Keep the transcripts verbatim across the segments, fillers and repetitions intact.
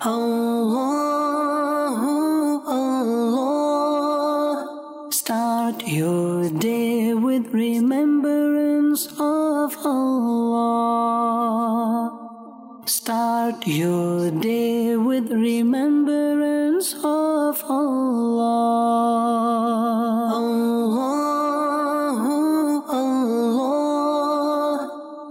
Allah, Allah. Start your day with remembrance of Allah. Start your day with remembrance of Allah. Allah, Allah.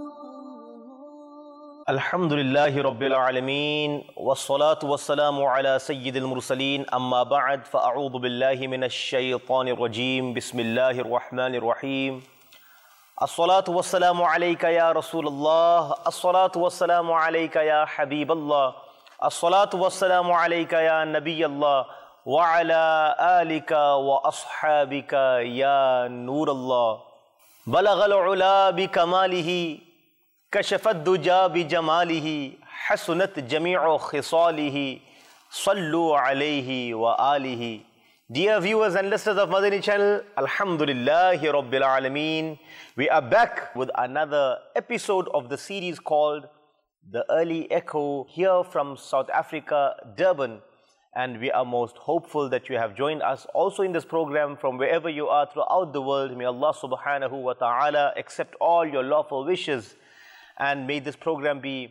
Alhamdulillahi Rabbil Alameen. Wassalatu wassalamu ala Sayyidil Mursaleen. Amma ba'd. Fa'a'udhu billahi minash shaytanir rajim. Bismillahir rahmanir rahim. As-salatu wassalamu alayka ya Rasulullah. As-salatu wassalamu alayka ya Habiballah. As-salatu wassalamu alayka ya Nabiyallah. Wa ala alika wa ashabika ya Nurallah. Balaghal ula bi kamalihi. كشف الدجى بجماله حسنت جميع خصاله صلوا عليه وآله. Dear viewers and listeners of Madani channel, Alhamdulillahi Rabbil Alameen. We are back with another episode of the series called The Early Echo here from South Africa, Durban. And we are most hopeful that you have joined us also in this program from wherever you are throughout the world. May Allah subhanahu wa ta'ala accept all your lawful wishes. And may this program be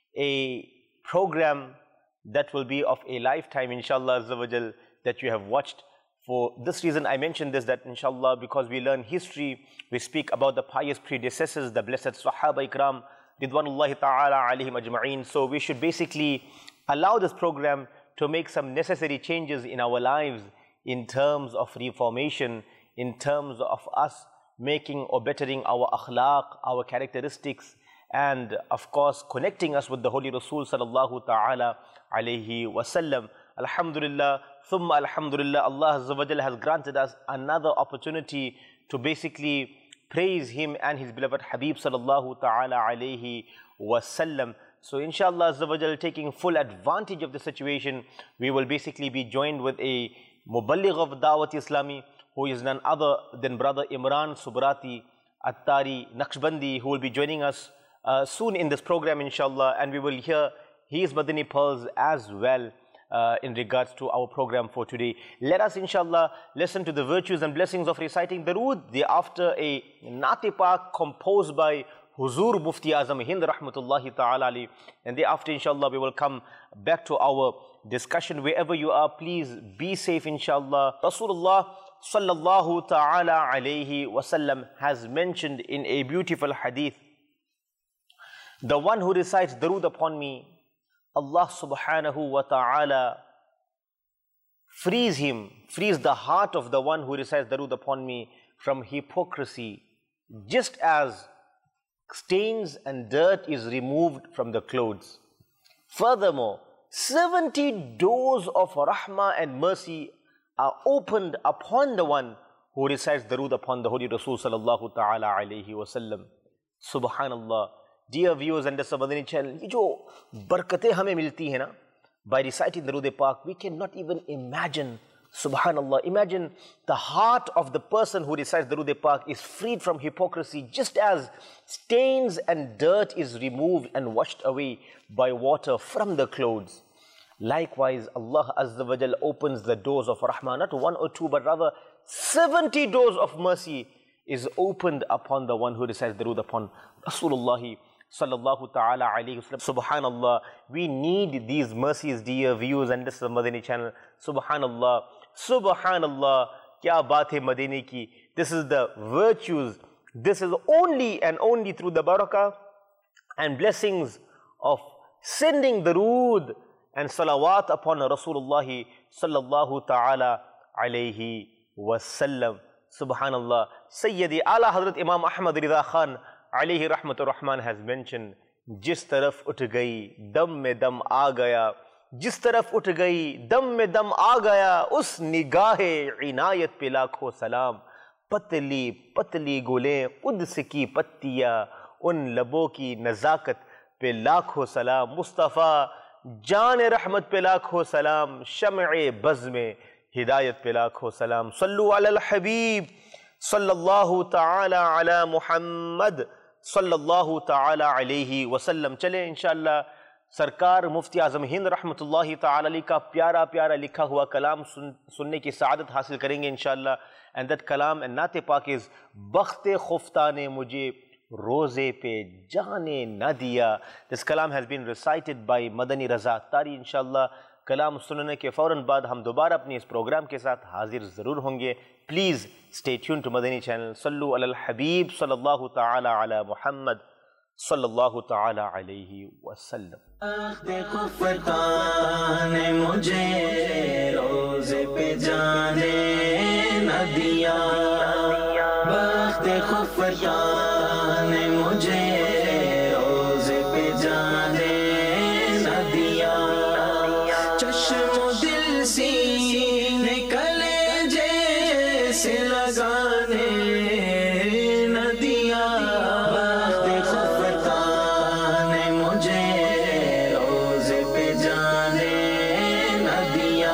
a program that will be of a lifetime, inshallah Azza wa Jal, that you have watched. For this reason I mentioned this, that inshallah, because we learn history, we speak about the pious predecessors, the blessed Sahaba Ikram, Ridwanullahi ta'ala alayhim ajma'een. So we should basically allow this program to make some necessary changes in our lives in terms of reformation, in terms of us making or bettering our akhlaq, our characteristics, and of course connecting us with the Holy Rasul sallallahu ta'ala alayhi wasallam. Alhamdulillah, thumma alhamdulillah, Allah Azza wa Jalla has granted us another opportunity to basically praise Him and His beloved Habib sallallahu ta'ala alayhi wasallam. So inshallah Azza wa Jalla, taking full advantage of the situation, we will basically be joined with a muballigh of Dawat Islami, who is none other than Brother Imran Subrati Attari Naqshbandi, who will be joining us Uh, soon in this program, inshallah, and we will hear his Madani pearls as well uh, in regards to our program for today. Let us, inshallah, listen to the virtues and blessings of reciting Darood, thereafter a Naat-e Pak composed by Huzur Mufti Azam Hind Rahmatullahi Ta'ala Ali, and thereafter, inshallah, we will come back to our discussion. Wherever you are, please be safe, inshallah. Rasulullah Sallallahu Ta'ala Alayhi Wasallam has mentioned in a beautiful hadith, the one who recites Darood upon me, Allah subhanahu wa ta'ala frees him, frees the heart of the one who recites Darood upon me from hypocrisy, just as stains and dirt is removed from the clothes. Furthermore, seventy doors of rahmah and mercy are opened upon the one who recites Darood upon the Holy Rasul sallallahu ta'ala alayhi wa sallam. Subhanallah. Dear viewers and listeners of Madani channel, ये जो बरकतें हमें मिलती हैं ना, by reciting Darood Pak, we cannot even imagine. Subhanallah, imagine the heart of the person who recites Darood Pak is freed from hypocrisy, just as stains and dirt is removed and washed away by water from the clothes. Likewise, Allah Azza wa Jal opens the doors of rahmah, not one or two, but rather seventy doors of mercy is opened upon the one who recites Darood upon Rasulullah Sallallahu Ta'ala Alayhi Wasallam. Subhanallah, we need these mercies, dear viewers and listeners of Madani channel. Subhanallah, Subhanallah, kya baat hai Madani ki. This is the virtues. This is only and only through the barakah and blessings of sending Darood and salawat upon Rasulullah Sallallahu Ta'ala Alayhi Wasallam. Subhanallah. Sayyidi Ala Hazrat Imam Ahmad Rida Khan alayhi rahmatur rahman has mentioned, jis taraf ut gayi dam mein dam aa gaya, jis taraf ut gayi dam mein dam aa gaya, us nigahe inayat pe lakho salam, patli patli gule quds ki pattiya, un labo ki nazakat pe lakho salam, Mustafa jaan rahmat pe lakho salam, sham'e baz mein hidayat pe lakho salam. Sallu ala al-habib sallallahu ta'ala ala Muhammad sallallahu ta'ala alayhi wasallam. Chale inshallah سرکار مفتی اعظم ہند رحمۃ اللہ تعالی علیہ کا پیارا پیارا لکھا ہوا کلام سن سننے کی سعادت حاصل کریں گے انشاءاللہ. اینڈ دیٹ کلام اینڈ نعت پاک از بخت خفتہ نے مجھے روزے پہ جانے نہ دیا. دس کلام ہیز بین ریسائٹڈ بائی مدنی رضا تاری. انشاءاللہ کلام سننے کے فوراً بعد ہم دوبارہ اپنی اس پروگرام کے ساتھ حاضر ضرور ہوں گے. Please stay tune to Madani channel. صلو علی الحبیب صلی اللہ تعالی علی محمد صلی اللہ تعالی علیہ وسلم. بخت خفتہ نے مجھے روزے پہ جانے نہ دیا. بخت خفتہ نے مجھے روزے پہ جانے نہ دیا. چشم و دل سینے کلیجے سے لگانے نہ دیا. بخت خفتہ نے مجھے روزے پہ جانے نہ دیا.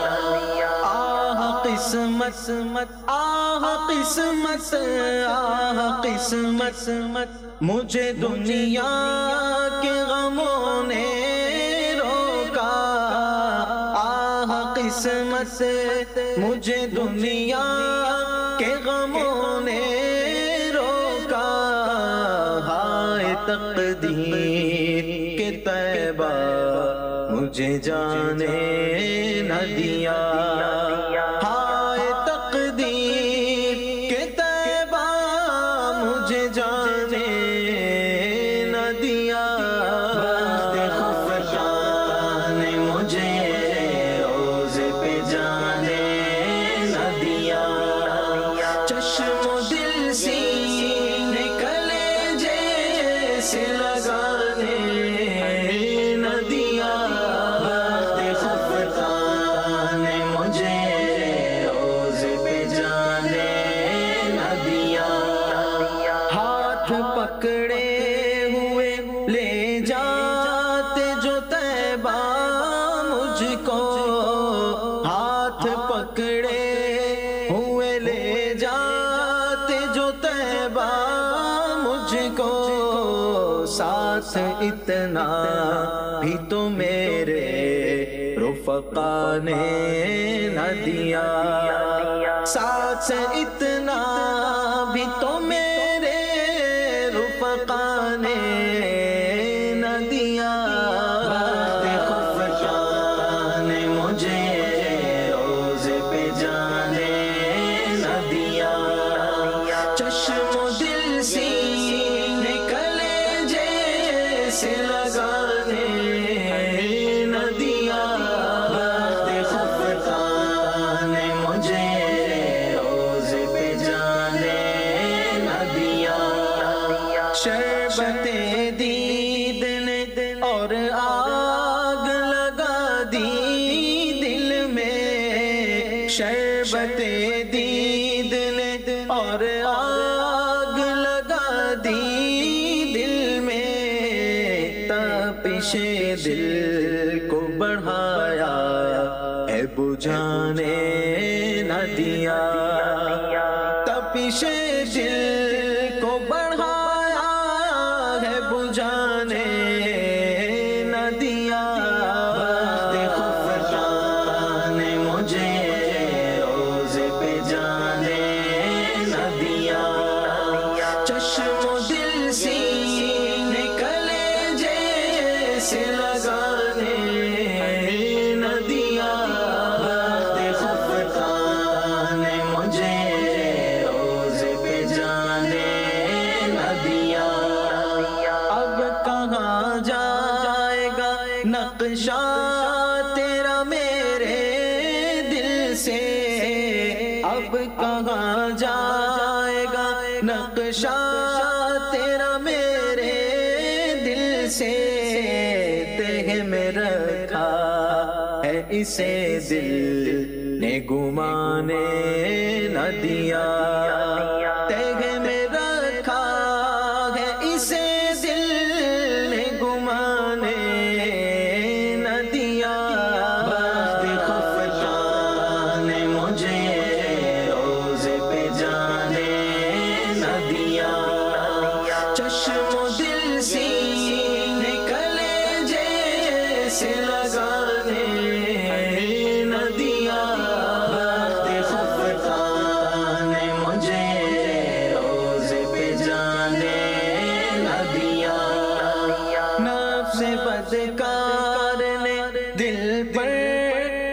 آہ قسمت آہ قسمت آہ قسمت مجھے دنیا کے غموں نے روکا. آہ قسمت مجھے دنیا کے غموں نے روکا. ہائے تقدیر کے طیبہ مجھے جانے نہ دیا. ہائے تقدیر کے طیبہ مجھے جانے نہ دیا. بخت خفتہ نے مجھے روزے پہ جانے نہ دیا. چشم و دل سینے کلیجے سے لگانے نہ دیا. بخت خفتہ نے مجھے روزے پہ جانے نہ دیا. ہاتھ پکڑے ہوئے لے جاتے جو طیبہ مجھ کو. ہاتھ پکڑے ہوئے لے جاتے جو طیبہ مجھ کو. ساتھ اتنا بھی تو میرے رفقا نے نہ دیا. ساتھ اتنا بھی تو میرے رفقا نے نہ دیا. بخت خفتہ نے مجھے روزے پہ جانے نہ دیا. چشم و دل سینے کلیجے سے لگانے نہ دیا. بخت خفتہ نے مجھے روزے پہ جانے نہ دیا. شربت دید نے اور آگ لگا دی دل میں. شربت دید نے اور آگ لگا دی دل میں. تپش دل کو بڑھایا ہے بجھانے نہ دیا. تپش دل کو بڑھایا ہے بجھانے نہ دیا. بخت خفتہ نے مجھے روزے پہ جانے نہ دیا. چشم و دل سینے کلیجے سے لگانے نہ دیا. بخت خفتہ نے مجھے روزے پہ جانے نہ دیا. اب کہاں جائے گا نقشہ تیرا میرے دل سے. اب کہاں جائے گا نقشہ تیرا میرے دل سے. تہ میں رکھا ہے اسے دل نے گمانے نہ دیا. تہ میں رکھا ہے اسے دل نے گمانے نہ دیا. بخت خفتہ نے مجھے روزے پہ جانے نہ دیا. چشم و دل سینے کلیجے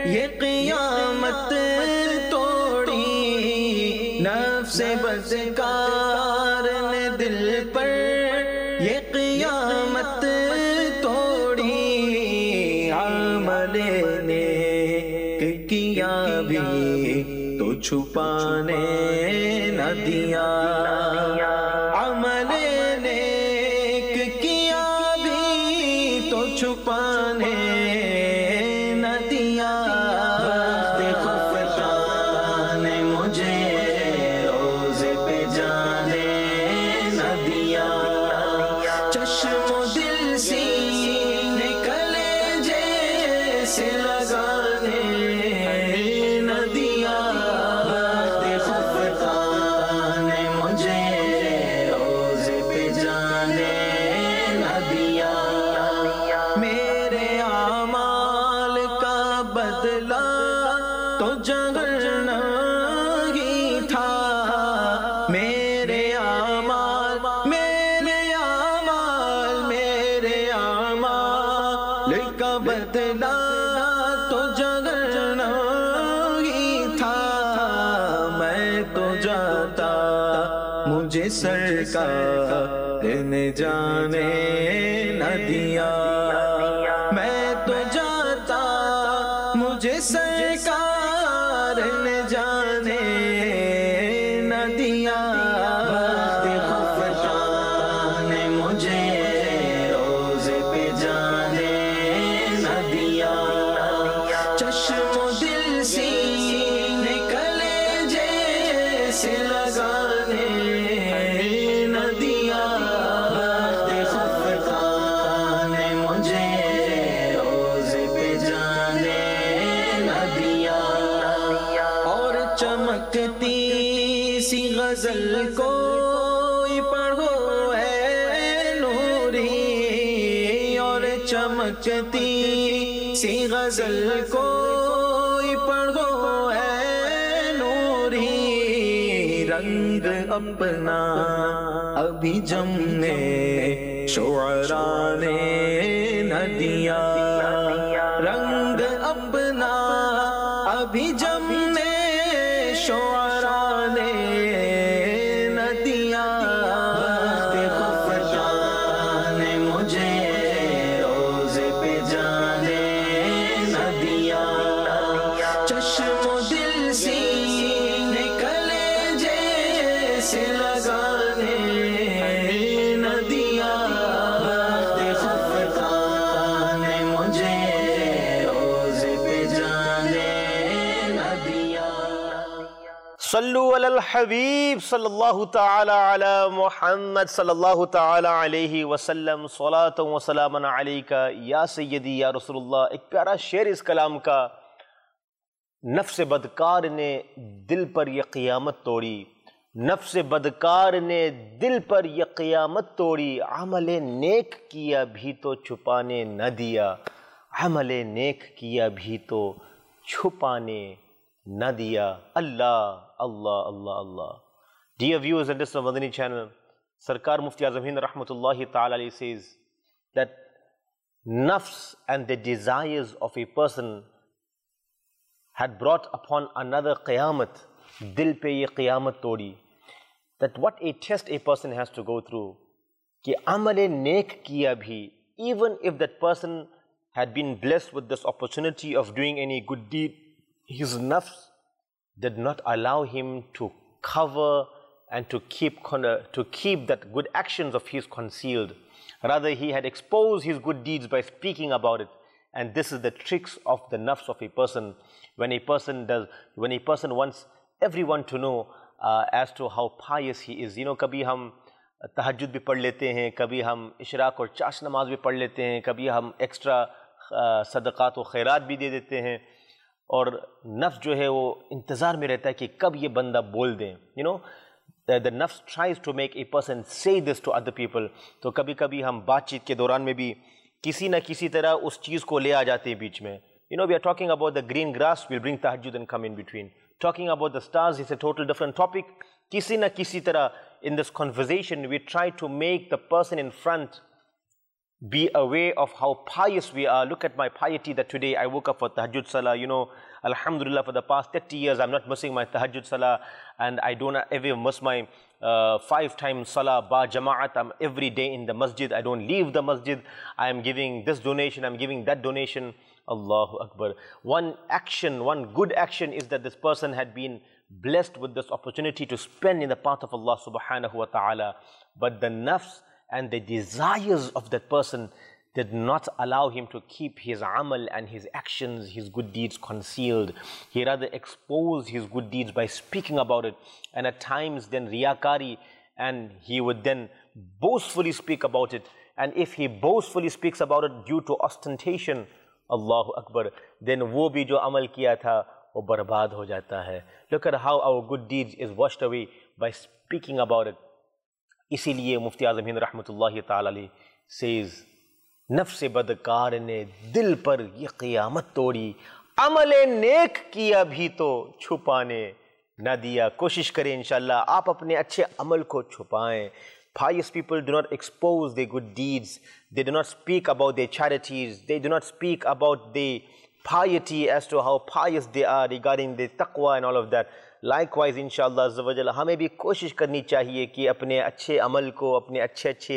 یہ قیامت توڑی نفس بدکار نے دل پر، یہ قیامت توڑی عمل نیک کیا بھی تو چھپانے نہ دیا، عمل نیک کیا بھی تو چھپانے نہ دیا، وقت خفتہ نے مجھے روزے پہ جانے نہ دیا، چشم و دل سینے کلیجے سے لگانے نہ دیا، وقت خفتہ نے مجھے روزے پہ جانے نہ دیا، میرے اعمال کا بدلہ تو جگرنا ہی تھا، میرے اعمال میرے اعمال میرے اعمال کا بدلہ تو جگرنا ہی تھا، میں تو جاتا مجھے سرکار نے جانے نہ دیا، میں تو جاتا مجھے سرکار نے جانے نہ دیا، وقت خفتہ نے مجھے روزے پہ جانے نہ دیا، چشم و دل سینے کلیجے سے لگانے نہ دیا، وقت خفتہ نے مجھے روزے پہ جانے نہ دیا، اور چمکتی سی غزل کوئی پڑھو اے نوری، اور چمکتی سی غزل کوئی پڑھو اے نوری، رنگ اپنا ابھی جمنے شعراء نے نہ دیا، رنگ اپنا ابھی جمنے شعراء نے نہ دیا، وقت خفتہ نے مجھے روزے پہ جانے نہ دیا، چشم و دل سینے کلیجے سے لگانے نہ دیا، وقت خفتہ نے مجھے روزے پہ جانے نہ دیا۔ صلو علی الحبیب صلی اللہ تعالی علی محمد صلی اللہ تعالی علیہ وسلم، صلاۃ و سلام علیک یا سیدی یا رسول اللہ۔ ایک پیارا شعر اس کلام کا، نفس بدکار نے دل پر یہ قیامت توڑی، نفس بدکار نے دل پر یہ قیامت توڑی، عمل نیک کیا بھی تو چھپانے نہ دیا، عمل نیک کیا بھی تو چھپانے نہ دیا۔ اللہ اللہ اللہ اللہ۔ Dear viewers and listeners of Madani channel, Sarkar Mufti Azam Hind Rahmatullahi Ta'ala alayhi says that nafs and the desires of a person had brought upon another qiyamat, dil pe ye qiyamat todi, that what a test a person has to go through, ki amal neek kiya bhi, even if that person had been blessed with this opportunity of doing any good deed, his nafs did not allow him to cover and to keep to keep that good actions of his concealed. Rather, he had exposed his good deeds by speaking about it. And this is the tricks of the nafs of a person. When a person does, when a person wants everyone to know uh, as to how pious he is. You know, kabhi hum tahajjud bhi pad lete hain, kabhi hum ishraq aur chash namaz bhi pad lete hain, kabhi hum extra uh, sadaqat و خیرات بھی دے دیتے ہیں، اور نفس جو ہے وہ انتظار میں رہتا ہے کہ کب یہ بندہ بول دیں. You know the nafs tries to make a person say this to other people. تو کبھی کبھی ہم بات چیت کے دوران میں بھی کسی نہ کسی طرح اس چیز کو لے آ جاتے ہیں بیچ میں. You know, we are talking about the green grass, we'll bring tahajjud and come in between. Talking about the stars is a total different topic. کسی نہ کسی طرح in this conversation we try to make the person in front be aware of how pious we are. Look at my piety that today I woke up for Tahajjud Salah. You know, Alhamdulillah, for the past thirty years, I'm not missing my Tahajjud Salah, and I don't ever miss my uh, five times Salah ba Jama'at. I'm every day in the masjid. I don't leave the masjid. I am giving this donation, I'm giving that donation. Allahu Akbar. One action, one good action is that this person had been blessed with this opportunity to spend in the path of Allah subhanahu wa ta'ala. But the nafs and the desires of that person did not allow him to keep his amal and his actions, his good deeds concealed. He rather exposed his good deeds by speaking about it, and at times then riyakari, and he would then boastfully speak about it. And if he boastfully speaks about it due to ostentation, Allahu Akbar, then wo bhi jo amal kiya tha, wo barbad ho jata hai. Look at how our good deeds is washed away by speaking about it. इसीलिए मुफ्ती आज़म हिंद रहमतुल्लाहि ताला अलैह says, नफ्स बदकार ने दिल पर ये क़ियामत तोड़ी, अमले नेक किया भी तो छुपाने न दिया. कोशिश करें इंशाअल्लाह आप अपने अच्छे अमल को छुपाएं. Pious people do not expose their good deeds. They do not speak about their charities. They do not speak about their piety as to how pious they are regarding their taqwa and all of that. Likewise, inshallah azza wa jalla, हमें भी कोशिश करनी चाहिए कि अपने अच्छे अमल को, अपने अच्छे अच्छे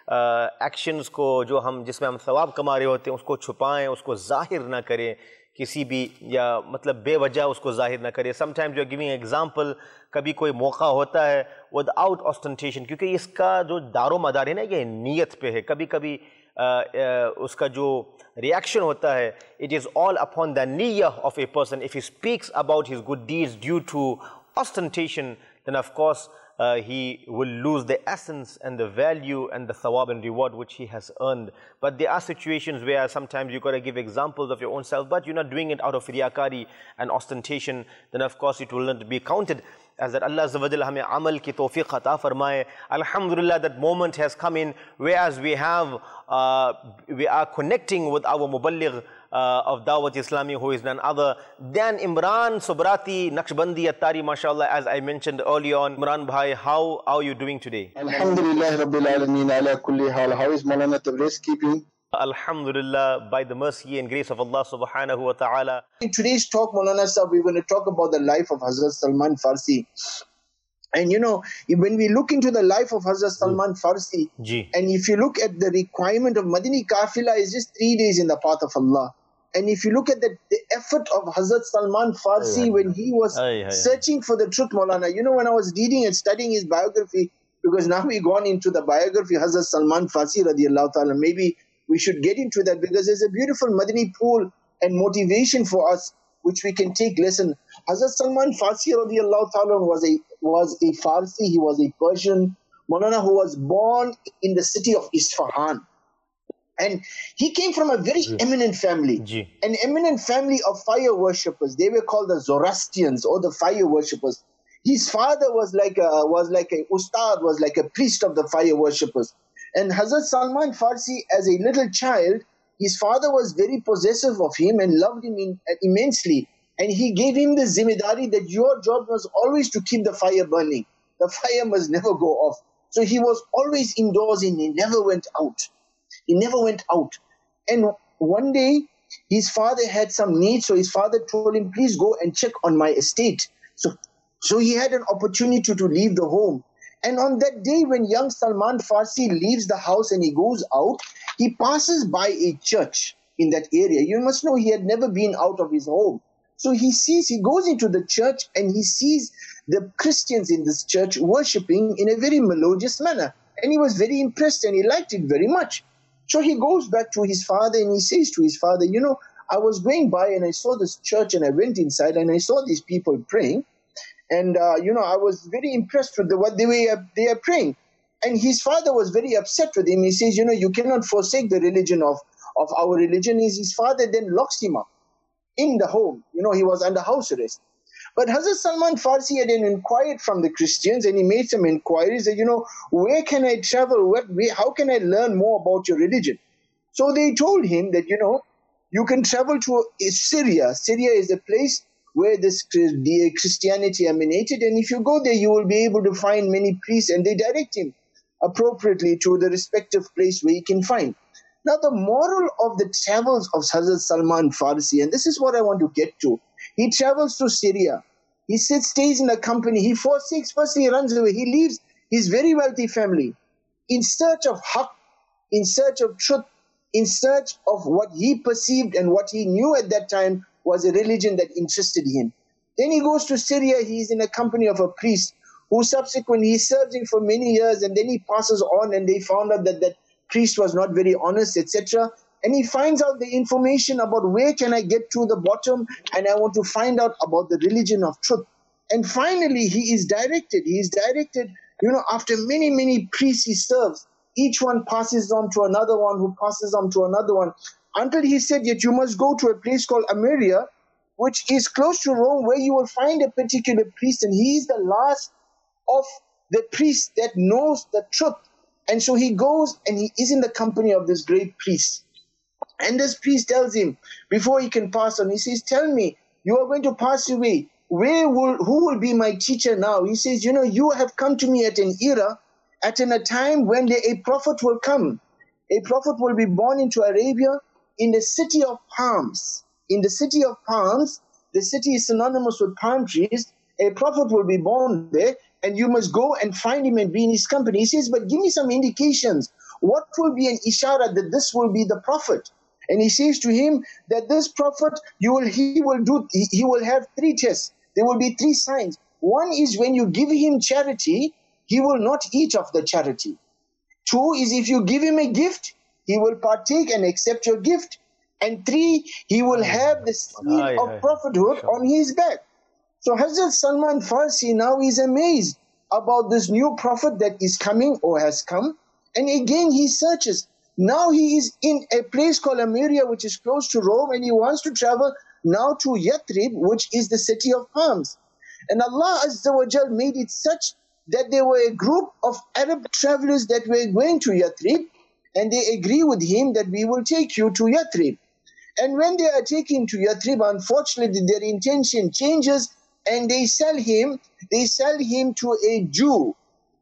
एक्शंस को, जो हम जिसमें हम सवाब कमा रहे होते हैं, उसको छुपाएं, उसको जाहिर ना करें किसी भी, या मतलब बेवजह उसको जाहिर ना करें. Sometimes you are giving example, कभी कोई मौका होता है विदाउट ऑस्टेंटेशन, क्योंकि इसका जो दारो मदार है ना, ये नीयत पे है. कभी कभी Uh, uh, उसका जो reaction होता है, it is all upon the niyyah of a person. If he speaks about his good deeds due to ostentation, then of course uh, he will lose the essence and the value and the thawab and reward which he has earned. But there are situations where sometimes you've got to give examples of your own self, but you're not doing it out of riyakari and ostentation, then of course it will not be counted as that. Allah Azza wa Jalla hame amal ki tawfiq ata farmaye. Alhamdulillah, that moment has come in, whereas we have uh, we are connecting with our muballigh uh, of Dawat Islami, who is none other than Imran Sobrati Naqshbandi Attari, mashallah, as I mentioned earlier on. Imran bhai, how are you doing today? Alhamdulillah Rabbil Alameen ala kulli hal. How is Maulana Tabriz keeping? Alhamdulillah, by the mercy and grace of Allah subhanahu wa ta'ala. In today's talk, Maulana Sahib, we're going to talk about the life of Hazrat Salman Farsi. And you know, when we look into the life of Hazrat Salman Farsi, Ji. and if you look at the requirement of Madani Kafila is just three days in the path of Allah. And if you look at the, the effort of Hazrat Salman Farsi aye, when he was aye, aye, searching for the truth, Maulana, you know, when I was reading and studying his biography, because now we've gone into the biography of Hazrat Salman Farsi radiallahu ta'ala, maybe we should get into that, because there's a beautiful Madani pool and motivation for us which we can take lesson. Hazrat Salman Farsi radiallahu ta'ala was a, was a Farsi, he was a Persian, Maulana, who was born in the city of Isfahan. And he came from a very Ji. eminent family, Ji. an eminent family of fire worshippers. They were called the Zoroastrians, or the fire worshippers. His father was like a, was like a ustad, was like a priest of the fire worshippers. And Hazrat Salman Farsi, as a little child, his father was very possessive of him and loved him in, uh, immensely. And he gave him the zimmedari that your job was always to keep the fire burning. The fire must never go off. So he was always indoors and he never went out. He never went out. And one day, his father had some need, so his father told him, please go and check on my estate. So, so he had an opportunity to leave the home. And on that day, when young Salman Farsi leaves the house and he goes out, he passes by a church in that area. You must know he had never been out of his home. So he sees, he goes into the church and he sees the Christians in this church worshipping in a very melodious manner. And he was very impressed and he liked it very much. So he goes back to his father and he says to his father, you know, I was going by and I saw this church and I went inside and I saw these people praying. And, uh, you know, I was very impressed with the, what they were they are praying. And his father was very upset with him. He says, you know, you cannot forsake the religion of, of our religion. His father then locks him up in the home. You know, he was under house arrest. But Hazrat Salman Farsi had then inquired from the Christians and he made some inquiries that, you know, where can I travel? What, where, how can I learn more about your religion? So they told him that, you know, you can travel to Syria. Syria is a place where this the Christianity emanated. And if you go there, you will be able to find many priests, and they direct him appropriately to the respective place where he can find. Now the moral of the travels of Hazrat Salman Farsi, and this is what I want to get to. He travels to Syria. He sits, stays in a company. He forsakes, first he runs away. He leaves his very wealthy family in search of haqq, in search of truth, in search of what he perceived and what he knew at that time was a religion that interested him. Then he goes to Syria. He's in a company of a priest who subsequently, he serves him for many years, and then he passes on, and they found out that that priest was not very honest, et cetera. And he finds out the information about where can I get to the bottom, and I want to find out about the religion of truth. And finally, he is directed. He is directed, you know, after many, many priests he serves, each one passes on to another one, who passes on to another one, until he said, yet you must go to a place called Ameria, which is close to Rome, where you will find a particular priest, and he is the last of the priests that knows the truth. And so he goes and he is in the company of this great priest. And this priest tells him, before he can pass on, he says, tell me, you are going to pass away. Where will, who will be my teacher now? He says, you know, you have come to me at an era, at an, a time when the, a prophet will come. A prophet will be born into Arabia in the city of palms. In the city of palms, the city is synonymous with palm trees. A prophet will be born there, and you must go and find him and be in his company. He says, but give me some indications. What will be an ishara that this will be the prophet? And he says to him that this prophet, you will, he will do, he, he will have three tests. There will be three signs. One is when you give him charity, he will not eat of the charity. Two is if you give him a gift, he will partake and accept your gift. And three, he will have the seal of prophethood on his back. So Hazrat Salman Farsi now is amazed about this new prophet that is coming or has come. And again he searches. Now he is in a place called Ameria, which is close to Rome, and he wants to travel now to Yathrib, which is the city of palms. And Allah Azza wa Jal made it such that there were a group of Arab travelers that were going to Yathrib, and they agree with him that we will take you to Yathrib. And when they are taken to Yathrib, unfortunately their intention changes, and they sell him, they sell him to a Jew,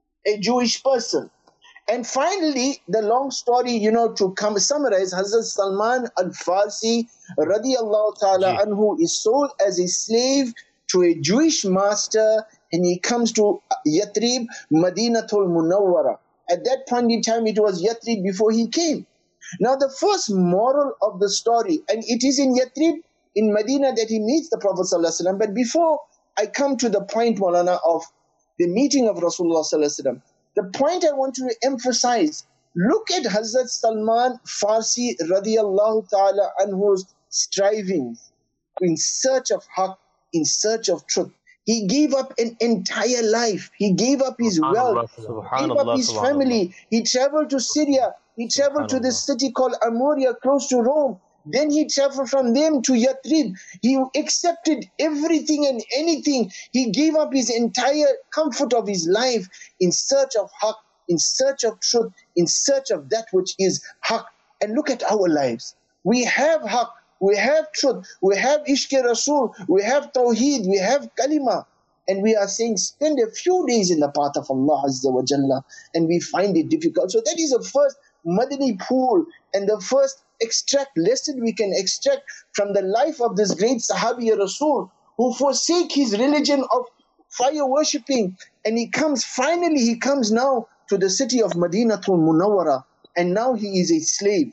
a Jewish person. And finally, the long story, you know, to come summarize, Hazrat Salman al-Farsi radiyallahu ta'ala anhu is sold as a slave to a Jewish master, and he comes to Yathrib, Madinatul Munawwara. At that point in time, it was Yathrib before he came. Now, the first moral of the story, and it is in Yathrib, in Medina, that he meets the Prophet sallallahu alaihi wasallam. But before I come to the point, Maulana, of the meeting of Rasulullah sallallahu alaihi wasallam, the point I want to emphasize, look at Hazrat Salman Farsi radiyallahu ta'ala anhu's strivings in search of haqq, in search of truth. He gave up an entire life. He gave up his wealth. He gave up his family. He traveled to Syria. He traveled to this city called Amuria, close to Rome. Then he traveled from them to Yathrib. He accepted everything and anything. He gave up his entire comfort of his life in search of haqq, in search of truth, in search of that which is haqq. And look at our lives. We have haqq, we have truth, we have Ishq Rasul, we have Tawheed, we have Kalima. And we are saying, spend a few days in the path of Allah Azza wa Jalla, and we find it difficult. So that is the first Madani pool, and the first extract lesson we can extract from the life of this great Sahabi Rasul, who forsake his religion of fire worshipping, and he comes, finally he comes now to the city of Madinatul Munawwara, and now he is a slave.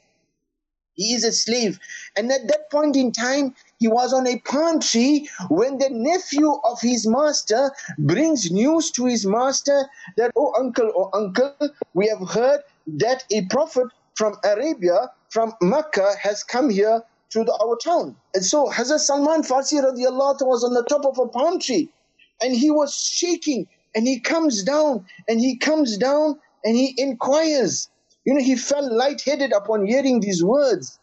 He is a slave. And at that point in time, he was on a palm tree when the nephew of his master brings news to his master that, oh uncle, oh uncle, we have heard that a prophet from Arabia, from Mecca, has come here to the, our town. And so Hazrat Salman Farsi radiallahu anhu was on the top of a palm tree, and he was shaking, and he comes down, and he comes down, and he inquires. You know, he fell lightheaded upon hearing these words,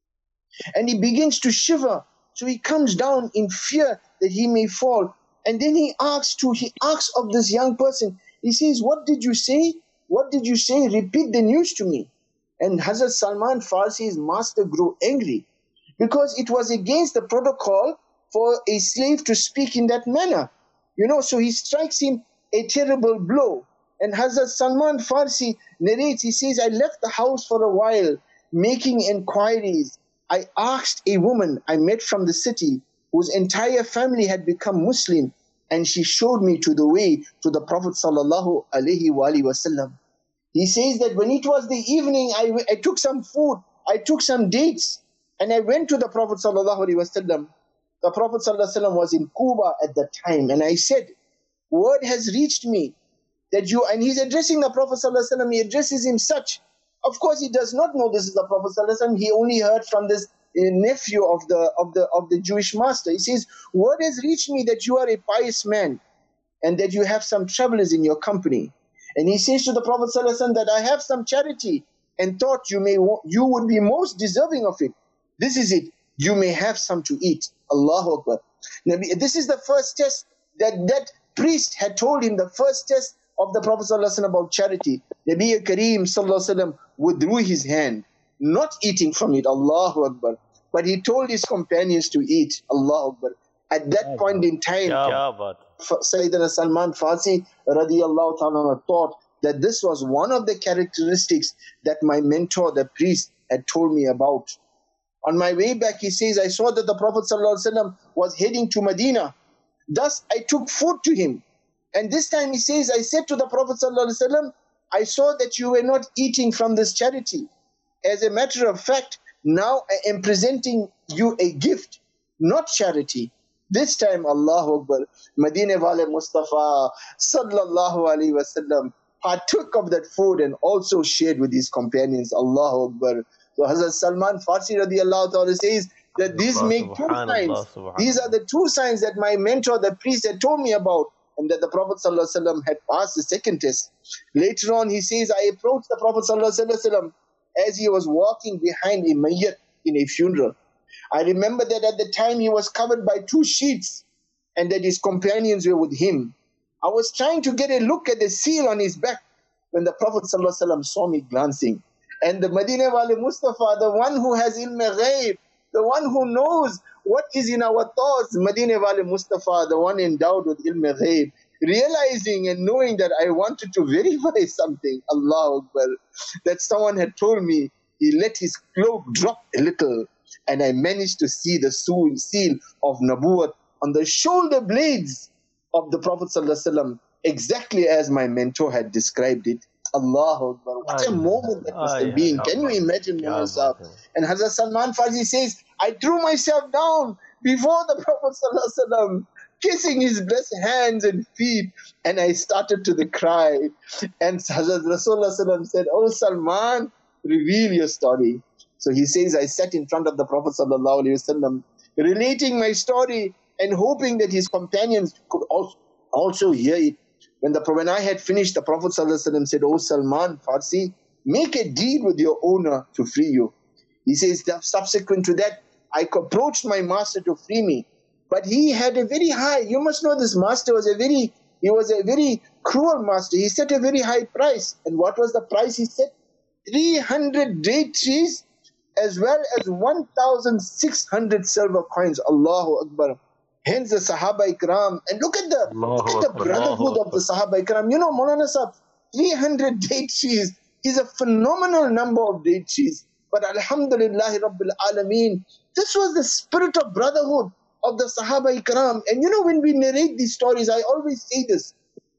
and he begins to shiver. So he comes down in fear that he may fall. And then he asks to, he asks of this young person, he says, what did you say? What did you say? Repeat the news to me. And Hazrat Salman Farsi's master grew angry, because it was against the protocol for a slave to speak in that manner. You know, so he strikes him a terrible blow. And Hazrat Salman Farsi narrates, he says, I left the house for a while, making inquiries. I asked a woman I met from the city whose entire family had become Muslim, and she showed me to the way to the Prophet sallallahu alaihi wasallam. He says that when it was the evening, I, I took some food, I took some dates, and I went to the Prophet sallallahu alaihi wasallam. The Prophet sallallahu alaihi wasallam was in Kuba at that time, and I said, word has reached me that you, and he's addressing the Prophet sallallahu alaihi wasallam, he addresses him such. Of course, he does not know this is the Prophet sallallahu alaihi wasallam. He only heard from this uh, nephew of the of the of the Jewish master. He says, word has reached me that you are a pious man, and that you have some travelers in your company. And he says to the Prophet ﷺ that I have some charity and thought you may you would be most deserving of it. This is it. You may have some to eat. Allahu Akbar. Nabi, this is the first test that that priest had told him, the first test of the Prophet ﷺ about charity. Nabi Kareem ﷺ withdrew his hand, not eating from it. Allahu Akbar. But he told his companions to eat. Allahu Akbar. At that point in time, Sayyidina Salman Farsi radiyallahu ta'ala thought that this was one of the characteristics that my mentor, the priest, had told me about. On my way back, he says, I saw that the Prophet ﷺ was heading to Medina. Thus, I took food to him. And this time he says, I said to the Prophet ﷺ, I saw that you were not eating from this charity. As a matter of fact, now I am presenting you a gift, not charity. This time, Allahu Akbar, Madinah wale Mustafa sallallahu alaihi wasallam partook of that food and also shared with his companions. Allahu Akbar. So Hazrat Salman Farsi radiyallahu ta'ala says that these Allah, make two signs. These are the two signs that my mentor, the priest, had told me about, and that the Prophet sallallahu alaihi wasallam had passed the second test. Later on, he says, I approached the Prophet sallallahu alaihi wasallam as he was walking behind a mayyat in a funeral. I remember that at the time he was covered by two sheets and that his companions were with him. I was trying to get a look at the seal on his back when the Prophet ﷺ saw me glancing. And the Madinah wale Mustafa, the one who has ilm ghaib, the one who knows what is in our thoughts, Madinah wale Mustafa, the one endowed with ilm ghaib, realizing and knowing that I wanted to verify something, Allahu Akbar, that someone had told me, he let his cloak drop a little, and I managed to see the seal of Nabuwwat on the shoulder blades of the Prophet ﷺ, exactly as my mentor had described it. Allahu Akbar. What a moment that must have been. Can you imagine yourself? And Hazrat Salman Farsi says, I threw myself down before the Prophet ﷺ, kissing his blessed hands and feet, and I started to the cry. And Hazrat Rasulullah said, Oh Salman, reveal your story. So he says, I sat in front of the Prophet sallallahu alaihi wasallam, relating my story and hoping that his companions could also, also hear it. When the when I had finished, the Prophet sallallahu alaihi wasallam said, Oh Salman Farsi, make a deal with your owner to free you. He says, subsequent to that, I approached my master to free me. But he had a very high, you must know this master was a very, he was a very cruel master. He set a very high price. And what was the price he set? three hundred date trees, as well as one thousand six hundred silver coins. Allahu Akbar. Hence the Sahaba Ikram. And look at the, look at the brotherhood of the Sahaba Ikram. You know, Maulana Sahab, three hundred date trees is a phenomenal number of date trees. But Alhamdulillah Rabbil Alameen, this was the spirit of brotherhood of the Sahaba Ikram. And you know, when we narrate these stories, I always say this,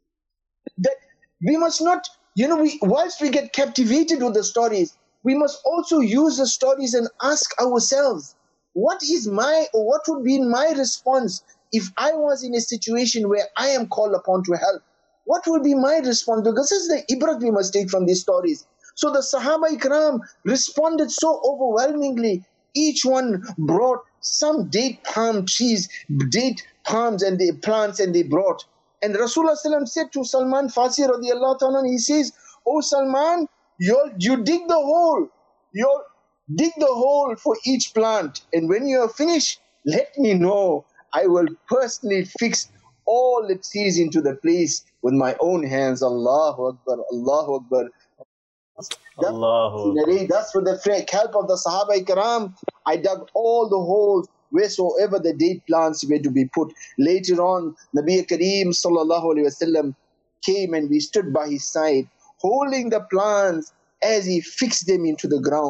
that we must not, you know, we whilst we get captivated with the stories, we must also use the stories and ask ourselves, what is my, or what would be my response if I was in a situation where I am called upon to help? What would be my response? Because this is the ibrat we must take from these stories. So the Sahaba Ikram responded so overwhelmingly. Each one brought some date palm trees, date palms and the plants, and they brought. And Rasulullah sallam said to Salman Farsi radiyallahu ta'ala, he says, Oh Salman, you'll, you dig the hole. You'll dig the hole for each plant. And when you are finished, let me know. I will personally fix all the trees into the place with my own hands. Allahu Akbar, Allahu Akbar. Allahu Akbar. That's with the help of the Sahaba Ikram. I dug all the holes wheresoever the date plants were to be put. Later on, Nabi Kareem sallallahu alaihi wasallam came and we stood by his side, holding the plants as he fixed them into the ground.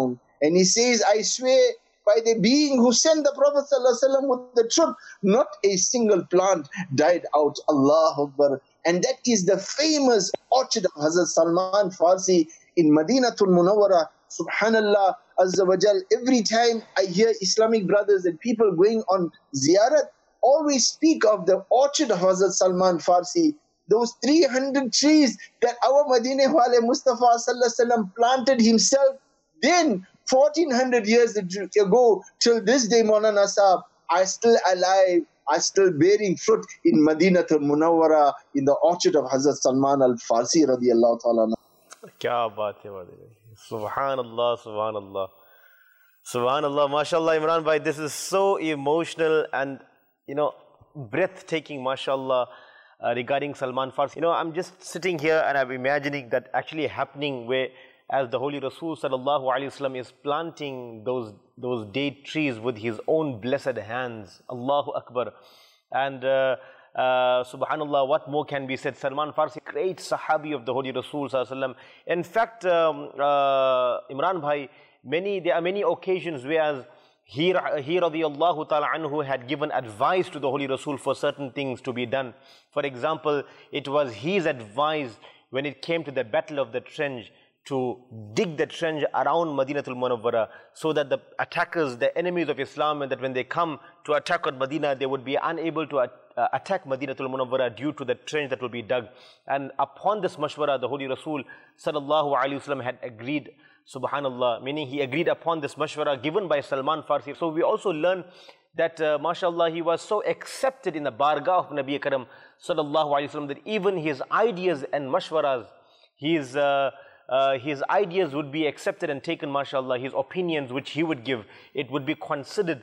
And he says, I swear by the being who sent the Prophet ﷺ with the truth, not a single plant died out. Allahu Akbar. And that is the famous orchard of Hazrat Salman Farsi in Madinatul Munawwara. Subhanallah, Azza wa Jal. Every time I hear Islamic brothers and people going on ziyarat, always speak of the orchard of Hazrat Salman Farsi. Those three hundred trees that our Madinah wale Mustafa Sallallahu Alaihi Wasallam planted himself then fourteen hundred years ago till this day, Maulana Sahab, are still alive, are still bearing fruit in Madinatul Munawwara, in the orchard of Hazrat Salman al-Farsi radiyallahu ta'ala. Kya baat hai, Subhanallah, Subhanallah. Subhanallah, MashaAllah, Imran bhai, this is so emotional and, you know, breathtaking, MashaAllah, uh, regarding Salman Farsi. You know, I'm just sitting here and I'm imagining that actually happening where as the Holy Rasul Sallallahu Alaihi Wasallam is planting those, those date trees with his own blessed hands. Allahu Akbar. And uh, uh, Subhanallah, what more can be said? Salman Farsi, great Sahabi of the Holy Rasul Sallallahu Alaihi Wasallam. In fact, um, uh, Imran bhai, many, there are many occasions where he, he radiyallahu ta'ala anhu had given advice to the Holy Rasul for certain things to be done. For example, it was his advice when it came to the battle of the trench, to dig the trench around Madinatul Munawwara so that the attackers, the enemies of Islam, and that when they come to attack on Medina, they would be unable to uh, attack Madinatul Munawwara due to the trench that will be dug. And upon this mashwara, the Holy Rasul Sallallahu Alaihi Wasallam had agreed, Subhanallah, meaning he agreed upon this mashwara given by Salman Farsi. So we also learn that, uh, mashallah, he was so accepted in the bargah of Nabi Karam Sallallahu Alaihi Wasallam that even his ideas and mashwaras, his uh, Uh, his ideas would be accepted and taken, mashallah, his opinions which he would give, it would be considered.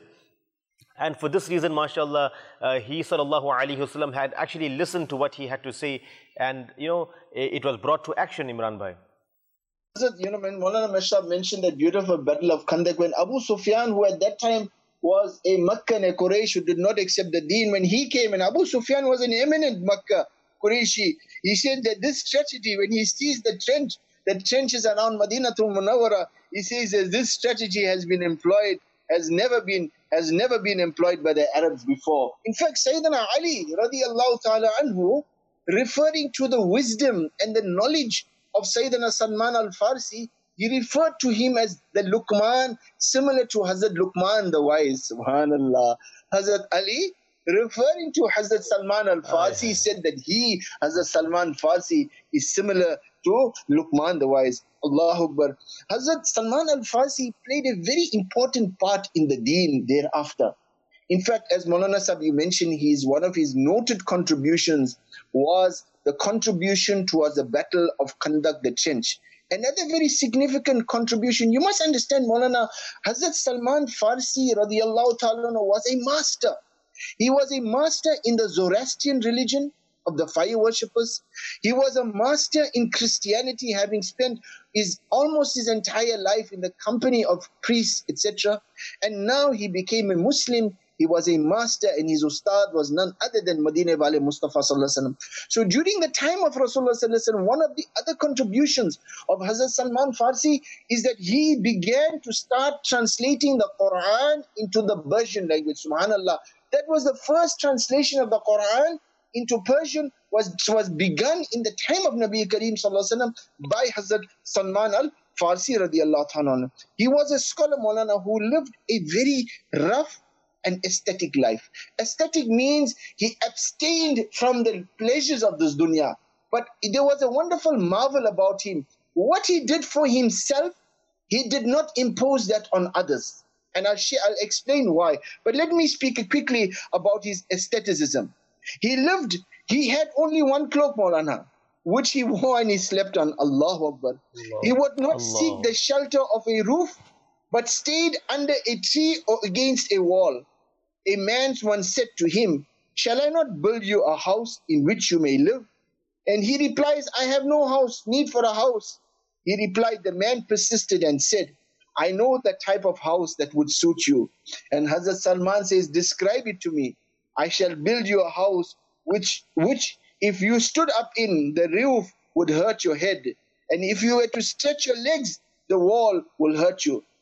And for this reason, mashallah, uh, he sallallahu alaihi wasallam had actually listened to what he had to say, and you know, it, it was brought to action, Imran bhai. You know, when Maulana Mashab mentioned that beautiful battle of Khandak, when Abu Sufyan, who at that time was a Makkah and a Quraysh who did not accept the deen, when he came, and Abu Sufyan was an eminent Makkah Qurayshi, he said that this strategy, when he sees the trench, the trenches around Madinatul Munawwara, he says that this strategy has been employed, has never been, has never been employed by the Arabs before. In fact, Sayyidina Ali radiyallahu ta'ala anhu, referring to the wisdom and the knowledge of Sayyidina Salman al-Farsi, he referred to him as the Luqman, similar to Hazrat Luqman the wise. Subhanallah. Hazrat Ali, referring to Hazrat Salman al-Farsi, said that he, Hazrat Salman Farsi, is similar to Luqman the wise. Allahu Akbar. Hazrat Salman al-Farsi played a very important part in the deen thereafter. In fact, as Maulana Sahib, you mentioned, he's one of his noted contributions was the contribution towards the battle of Khandak, the trench. Another very significant contribution, you must understand, Maulana, Hazrat Salman Farsi radiyallahu ta'ala was a master. He was a master in the Zoroastrian religion of the fire worshippers. He was a master in Christianity, having spent his almost his entire life in the company of priests, et cetera. And now he became a Muslim. He was a master, and his ustad was none other than Madinah wale Mustafa Sallallahu Alaihi Wasallam. So during the time of Rasulullah Sallallahu Alaihi Wasallam, one of the other contributions of Hazrat Salman Farsi is that he began to start translating the Quran into the Persian language. Subhanallah. That was the first translation of the Quran into Persian, was, was begun in the time of Nabi Kareem Sallallahu Alaihi Wasallam by Hazrat Salman al-Farsi radiyallahu ta'ala. He was a scholar, Maulana, who lived a very rough and aesthetic life. Aesthetic means he abstained from the pleasures of this dunya. But there was a wonderful marvel about him. What he did for himself, he did not impose that on others. And I'll, share, I'll explain why. But let me speak quickly about his aestheticism. He lived, he had only one cloak, Maulana, which he wore and he slept on. Allahu Akbar. Allah. He would not Allah. seek the shelter of a roof, but stayed under a tree or against a wall. A man once said to him, "Shall I not build you a house in which you may live?" And he replies, "I have no house, need for a house." He replied, the man persisted and said, "I know the type of house that would suit you." And Hazrat Salman says, "Describe it to me. I shall build you a house which, which if you stood up in, the roof would hurt your head. And if you were to stretch your legs, the wall will hurt you."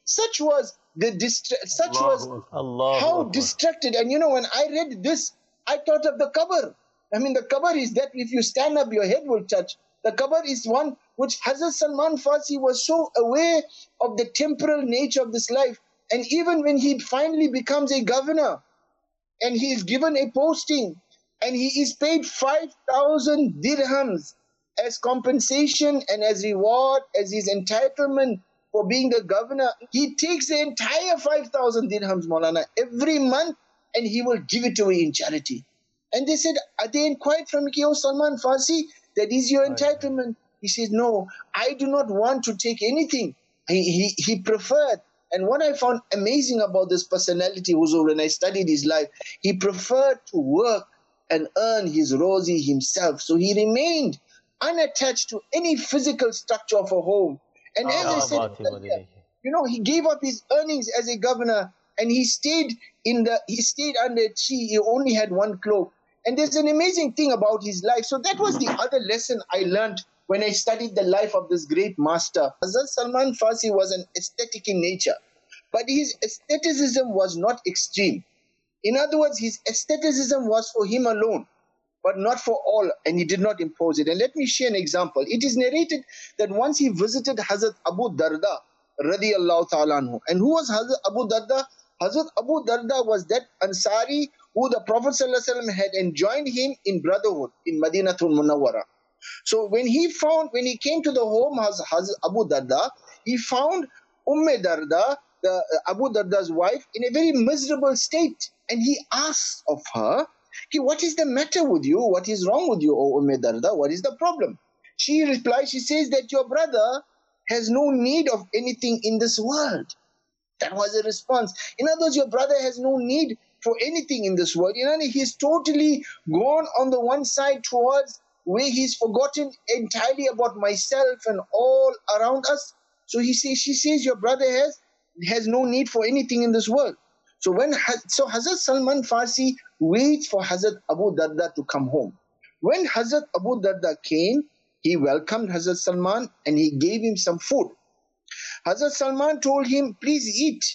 Such was the distra- such was Allah how Allah. distracted. And you know, when I read this, I thought of the qabr. I mean, the qabr is that if you stand up, your head will touch. The qabr is one which Hazrat Salman Farsi was so aware of the temporal nature of this life. And even when he finally becomes a governor and he is given a posting and he is paid five thousand dirhams as compensation and as reward, as his entitlement for being the governor, he takes the entire five thousand dirhams, Maulana, every month, and he will give it away in charity. And they said, are they inquired from K O Salman Farsi, that is your entitlement? He says, no, I do not want to take anything. He, he, he preferred. And what I found amazing about this personality, Huzur, when I studied his life, he preferred to work and earn his rozi himself. So he remained unattached to any physical structure of a home. And as I said earlier, you know, he gave up his earnings as a governor and he stayed in the, he stayed under a tree. He only had one cloak. And there's an amazing thing about his life. So that was the other lesson I learned when I studied the life of this great master. Hazrat Salman Farsi was an aesthetic in nature, but his aestheticism was not extreme. In other words, his aestheticism was for him alone, but not for all, and he did not impose it. And let me share an example. It is narrated that once he visited Hazrat Abu Darda, radiyallahu ta'ala anhu. And who was Hazrat Abu Darda? Hazrat Abu Darda was that Ansari who the Prophet ﷺ had enjoined him in brotherhood in Madinatul Munawwara. So when he found, when he came to the home of Hazrat Abu Darda, he found Umm Darda, the uh, Abu Darda's wife, in a very miserable state. And he asked of her, okay, what is the matter with you? What is wrong with you, O Umm Darda? What is the problem? She replies, she says that your brother has no need of anything in this world. That was a response. In other words, your brother has no need for anything in this world. You know, he's totally gone on the one side towards where he's forgotten entirely about myself and all around us. So he says, she says, your brother has has no need for anything in this world. So when so Hazrat Salman Farsi waits for Hazrat Abu Darda to come home. When Hazrat Abu Darda came, he welcomed Hazrat Salman and he gave him some food. Hazrat Salman told him, please eat.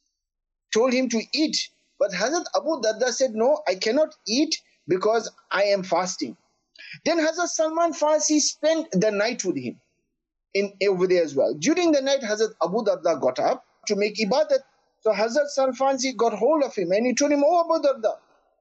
Told him to eat. But Hazrat Abu Darda said, no, I cannot eat because I am fasting. Then Hazrat Salman Farsi spent the night with him in over there as well. During the night, Hazrat Abu Darda got up to make ibadat. So Hazrat Salman Farsi got hold of him and he told him, oh Abu Darda,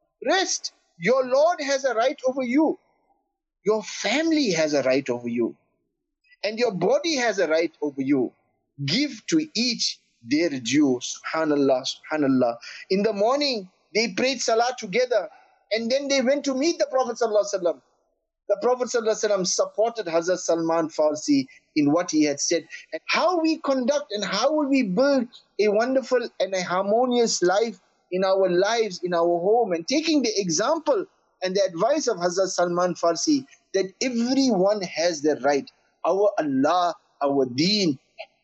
rest. Your Lord has a right over you. Your family has a right over you. And your body has a right over you. Give to each their due. Subhanallah, subhanallah. In the morning, they prayed salah together. And then they went to meet the Prophet sallallahu alaihi wasallam. The Prophet sallallahu alaihi wasallam supported Hazrat Salman Farsi in what he had said. And how we conduct and how will we build a wonderful and a harmonious life in our lives, in our home, and taking the example and the advice of Hazrat Salman Farsi that everyone has their right. Our Allah, our deen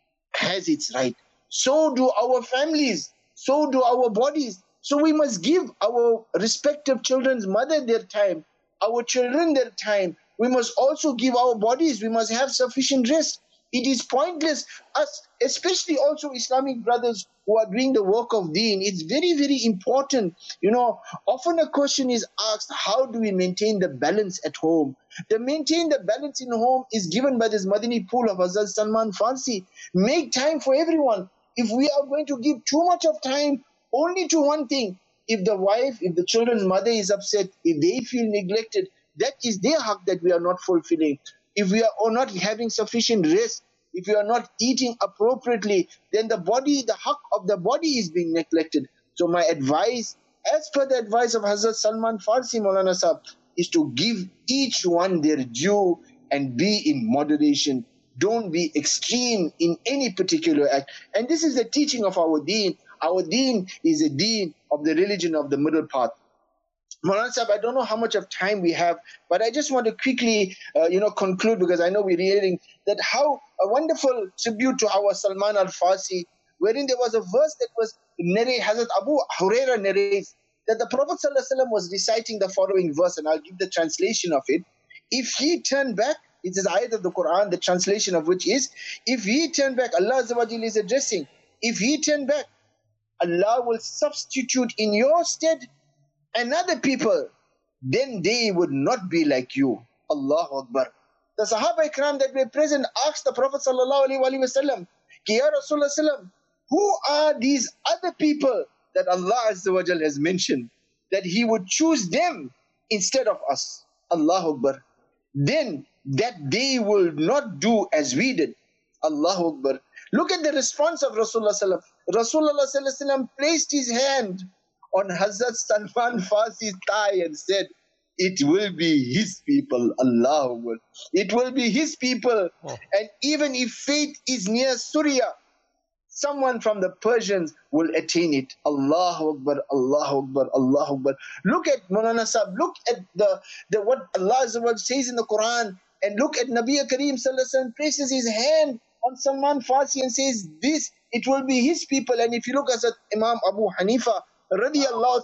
has its right. So do our families. So do our bodies. So we must give our respective children's mother their time, our children their time. We must also give our bodies. We must have sufficient rest. It is pointless, us, especially also Islamic brothers who are doing the work of deen. It's very, very important. You know, often a question is asked, how do we maintain the balance at home? The maintain the balance in home is given by this Madani pool of Hazrat Salman Farsi. Make time for everyone. If we are going to give too much of time only to one thing, if the wife, if the children's mother is upset, if they feel neglected, that is their haq that we are not fulfilling. If we are not having sufficient rest, if we are not eating appropriately, then the body, the haq of the body is being neglected. So my advice, as per the advice of Hazrat Salman Farsi Maulana Sahib, is to give each one their due and be in moderation. Don't be extreme in any particular act. And this is the teaching of our deen. Our deen is a deen of the religion of the middle path. Maulana Sahib, I don't know how much of time we have, but I just want to quickly, uh, you know, conclude, because I know we're reading that how a wonderful tribute to our Salman al-Farsi, wherein there was a verse that was narrated, Hazrat Abu Huraira narrates that the Prophet ﷺ was reciting the following verse, and I'll give the translation of it. If he turned back, it is ayat of the Quran, the translation of which is, if he turned back, Allah Azza wa Jalla is addressing, if he turned back, Allah will substitute in your stead another people, then they would not be like you. Allahu Akbar. The Sahaba Ikram that were present asked the Prophet sallallahu alaihi wasallam, Ya Rasulullah sallam, who are these other people that Allah Azza wa Jal has mentioned, that he would choose them instead of us? Allahu Akbar. Then that they will not do as we did. Allahu Akbar. Look at the response of Rasulullah sallam. Rasulullah sallam placed his hand on Hazrat Salman Farsi's thigh and said, it will be his people. Allahu Akbar. It will be his people. Oh. And even if fate is near Surya, someone from the Persians will attain it. Allahu Akbar, Allahu Akbar, Allahu Akbar. Look at Maulana Sahib, look at the, the what Allah Azza wa Jalla says in the Quran, and look at Nabi Kareem Sallallahu Alaihi Wasallam places his hand on Salman Farsi and says, this, it will be his people. And if you look at Imam Abu Hanifa, radiyallahu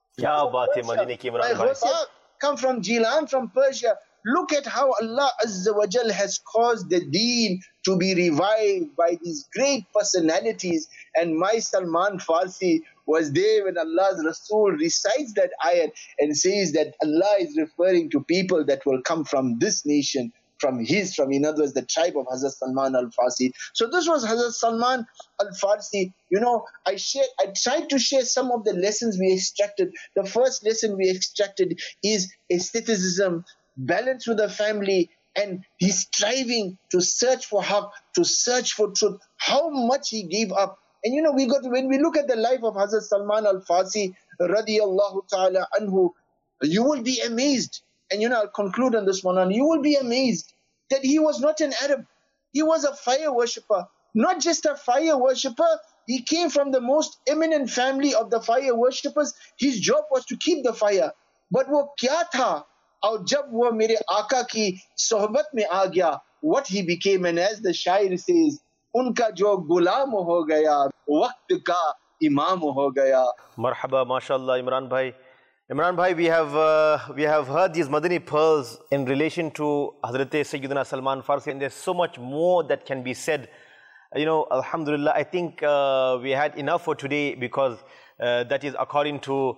ta'ala, come from Jilan, from Persia. Look at how Allah Azza wa Jal has caused the deen to be revived by these great personalities. And my Salman Farsi was there when Allah's Rasul recites that ayat and says that Allah is referring to people that will come from this nation, from his, from in other words, the tribe of Hazrat Salman al-Farsi. So this was Hazrat Salman al-Farsi. You know, I shared, I tried to share some of the lessons we extracted. The first lesson we extracted is aestheticism, balance with the family, and he's striving to search for haqq, to search for truth, how much he gave up. And you know, we got when we look at the life of Hazrat Salman al-Farsi, radiyallahu ta'ala anhu, you will be amazed. And you know, I'll conclude on this one, and you will be amazed that he was not an Arab. He was a fire worshipper. Not just a fire worshipper, he came from the most eminent family of the fire worshippers. His job was to keep the fire. But wo kya tha? और जब वो मेरे आका की सोहबत में आ गया, what he became, and as the शायर says, उनका जो गुलाम हो गया, वक्त का इमाम हो गया. Marhaba, mashallah, Imran bhai. Imran bhai, we have uh, we have heard these Madani pearls in relation to Hazrat Sayyidina Salman Farsi, and there's so much more that can be said. You know, alhamdulillah, I think uh, we had enough for today, because uh, that is according to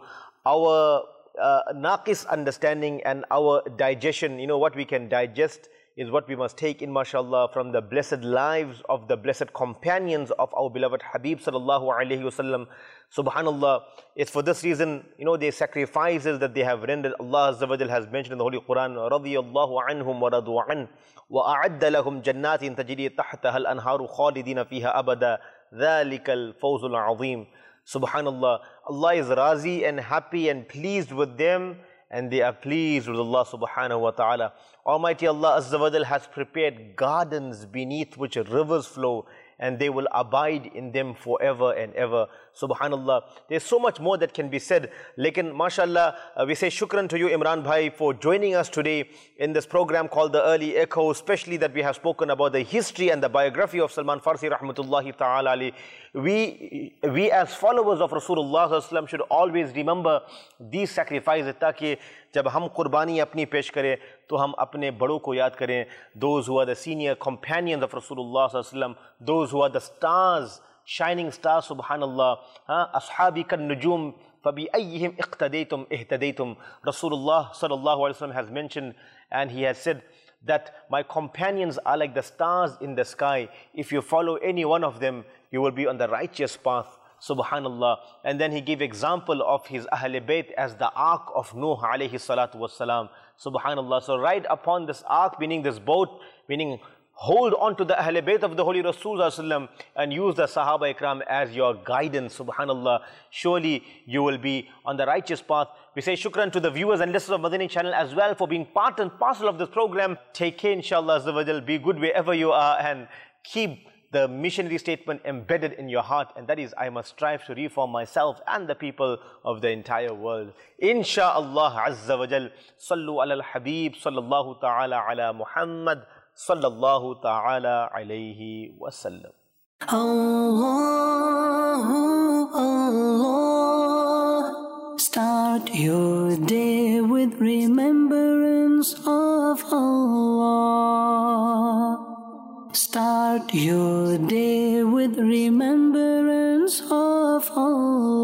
our Uh, naqis understanding and our digestion. You know, what we can digest is what we must take in, mashallah, from the blessed lives of the blessed companions of our beloved Habib sallallahu alaihi wasallam. Subhanallah, it's for this reason, you know, the sacrifices that they have rendered. Allah Azza wa Jal has mentioned in the Holy Quran, radiyallahu anhum wa radu an wa a'adda lahum jannatin tajri tahtaha al-anharu khalidina fiha abada dhalika al-fawz al-azim. Subhanallah, Allah is razi and happy and pleased with them, and they are pleased with Allah subhanahu wa ta'ala. Almighty Allah Azza wa Jal has prepared gardens beneath which rivers flow, and they will abide in them forever and ever. Subhanallah, there's so much more that can be said. Lekin, mashallah, uh, we say shukran to you, Imran bhai, for joining us today in this program called The Early Echo, especially that we have spoken about the history and the biography of Salman Farsi rahmatullahi ta'ala ali. We, we as followers of Rasulullah should always remember these sacrifices, ताकि जब हम कुर्बानी अपनी पेश करें तो हम अपने बड़ों को याद करें. Those who are the senior companions of Rasulullah, those who are the stars, shining stars, subhanallah. Ashabi kan nujum fabi ayyihim iqtadaytum ihtadaytum. Rasulullah sallallahu alaihi wasallam has mentioned, and he has said that my companions are like the stars in the sky. If you follow any one of them, you will be on the righteous path. Subhanallah. And then he gave example of his Ahl Bayt as the ark of Nuh alayhi salatu wassalam. Subhanallah. So ride upon this ark, meaning this boat, meaning hold on to the Ahl Bayt of the Holy Rasul and use the Sahaba Ikram as your guidance. Subhanallah. Surely you will be on the righteous path. We say shukran to the viewers and listeners of Madani channel as well for being part and parcel of this program. Take care, inshallah, Azza wa Jal. Be good wherever you are, and keep the missionary statement embedded in your heart, and that is, I must strive to reform myself and the people of the entire world. Insha'Allah Azza wa Jal. Sallu ala al-Habib, sallallahu ta'ala ala Muhammad, sallallahu ta'ala alayhi wa sallam. Allah, Allah, start your day with remembrance of Allah. start your day with remembrance of Allah.